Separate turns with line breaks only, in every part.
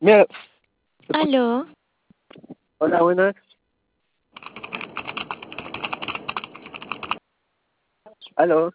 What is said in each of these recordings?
Mira,
Aló,
hola, buenas. Aló,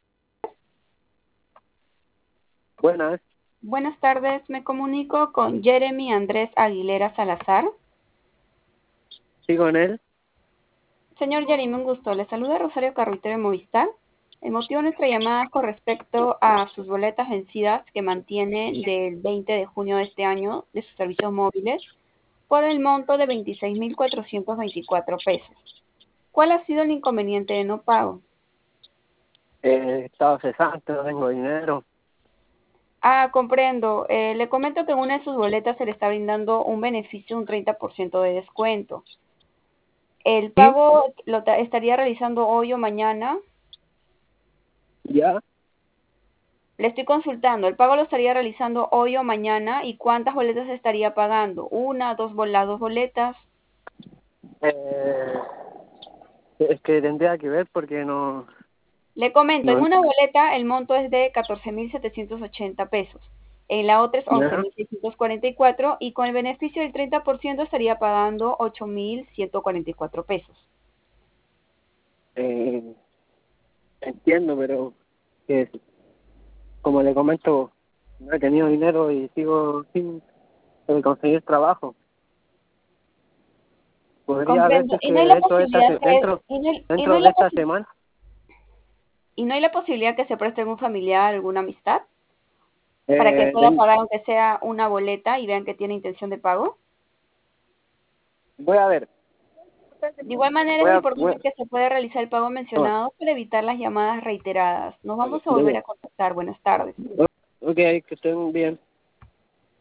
buenas.
Buenas tardes, me comunico con Jeremy Andrés Aguilera Salazar.
Sí, con él.
Señor Jeremy, un gusto. Le saluda Rosario Carruitero de Movistar. El motivo de nuestra llamada es con respecto a sus boletas vencidas que mantiene del 20 de junio de este año de sus servicios móviles por el monto de 26.424 pesos. ¿Cuál ha sido el inconveniente de no pago?
Estado cesante, no tengo dinero.
Comprendo. Le comento que en una de sus boletas se le está brindando un beneficio, un 30% de descuento. El
¿Sí?
pago lo estaría realizando hoy o mañana.
¿Ya?
Le estoy consultando. El pago lo estaría realizando hoy o mañana. ¿Y cuántas boletas estaría pagando? ¿Una, las dos boletas?
Eh, es que tendría que ver porque no,
Le comento, en
no,
una boleta el monto es de 14.780 pesos. En la otra es
ya.
11.644 y con el beneficio del 30% estaría pagando 8.144 pesos.
Eh, entiendo, pero que, como le comento, no he tenido dinero y sigo sin conseguir trabajo. Podría ver si
Comprendo.
es
Y
que
no hay la
dentro de
posibilidad y no
dentro
hay
de
la
esta
posibilidad
semana,
¿Y no hay la posibilidad que se preste algún familiar, alguna amistad, para que
eh,
pueda
ten-
pagar aunque sea una boleta y vean que tiene intención de pago?
voy a ver.
De igual manera
Voy
es
a, voy,
importante que se pueda realizar el pago
no,
mencionado para evitar las llamadas reiteradas. Nos vamos a volver a contactar. Buenas tardes.
ok, que estén bien.